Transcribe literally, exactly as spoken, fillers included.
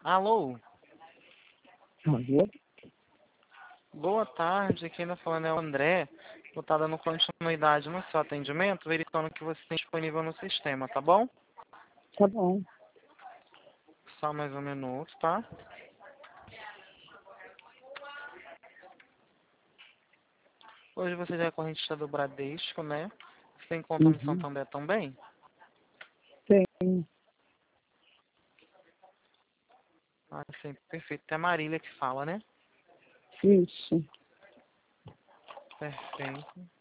Alô? Alô? Boa tarde, quem está falando é o André. Eu estou dando continuidade no seu atendimento, verificando o que você tem disponível no sistema, tá bom? Tá bom. Só mais um minuto, tá? Hoje você já é correntista do Bradesco, né? Você tem conta no Uhum. Santander também? Tem. Ah, sim, perfeito. É a Marília que fala, né? Isso. Perfeito.